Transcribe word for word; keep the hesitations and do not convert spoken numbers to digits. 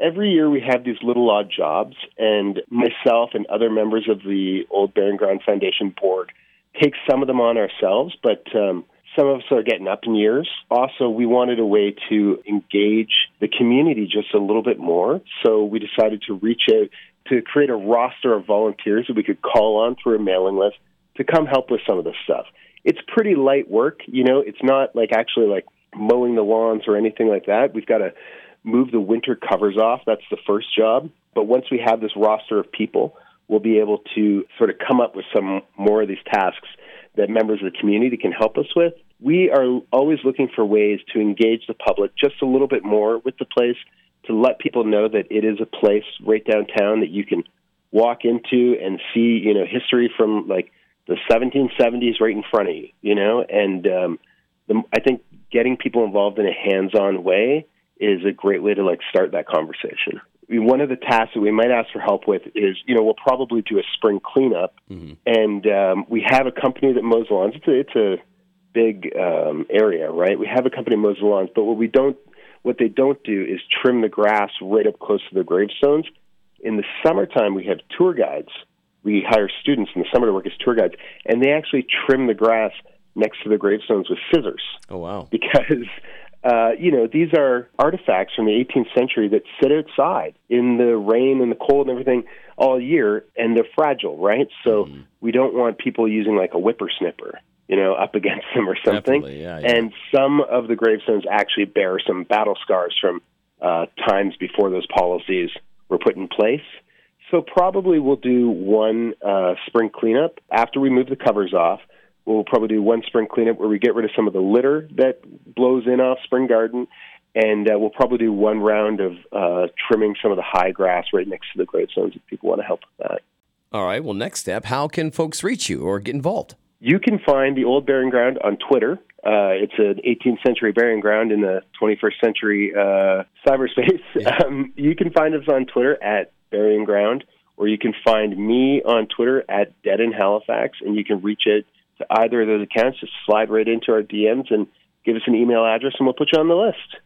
every year we have these little odd jobs, and myself and other members of the Old Burying Ground Foundation board take some of them on ourselves, but um, some of us are getting up in years. Also, we wanted a way to engage the community just a little bit more, so we decided to reach out to create a roster of volunteers that we could call on through a mailing list to come help with some of this stuff. It's pretty light work, you know. It's not like actually like mowing the lawns or anything like that. We've got to move the winter covers off. That's the first job. But once we have this roster of people, we'll be able to sort of come up with some more of these tasks that members of the community can help us with. We are always looking for ways to engage the public just a little bit more with the place, to let people know that it is a place right downtown that you can walk into and see, you know, history from like the seventeen seventies right in front of you, you know, and um, the, I think getting people involved in a hands-on way is a great way to like start that conversation. I mean, one of the tasks that we might ask for help with is, you know, we'll probably do a spring cleanup, mm-hmm. and um, we have a company that mows lawns. It's a, it's a big um, area, right? We have a company that mows the lawns, but what we don't, what they don't do is trim the grass right up close to the gravestones. In the summertime, we have tour guides. We hire students in the summer to work as tour guides, and they actually trim the grass next to the gravestones with scissors. Oh, wow. Because, uh, you know, these are artifacts from the eighteenth century that sit outside in the rain and the cold and everything all year, and they're fragile, right? So mm. we don't want people using like a whippersnipper, you know, up against them or something. Definitely, yeah, yeah. And some of the gravestones actually bear some battle scars from uh, times before those policies were put in place. So probably we'll do one uh, spring cleanup. After we move the covers off, we'll probably do one spring cleanup where we get rid of some of the litter that blows in off Spring Garden, and uh, we'll probably do one round of uh, trimming some of the high grass right next to the gravestones if people want to help with that. All right, well, next step, how can folks reach you or get involved? You can find the Old Burying Ground on Twitter. Uh, it's an eighteenth century burying ground in the twenty-first century uh, cyberspace. Yeah. Um, you can find us on Twitter at Burying Ground, or you can find me on Twitter at Dead in Halifax, and you can reach out to either of those accounts. Just slide right into our D Ms and give us an email address, and we'll put you on the list.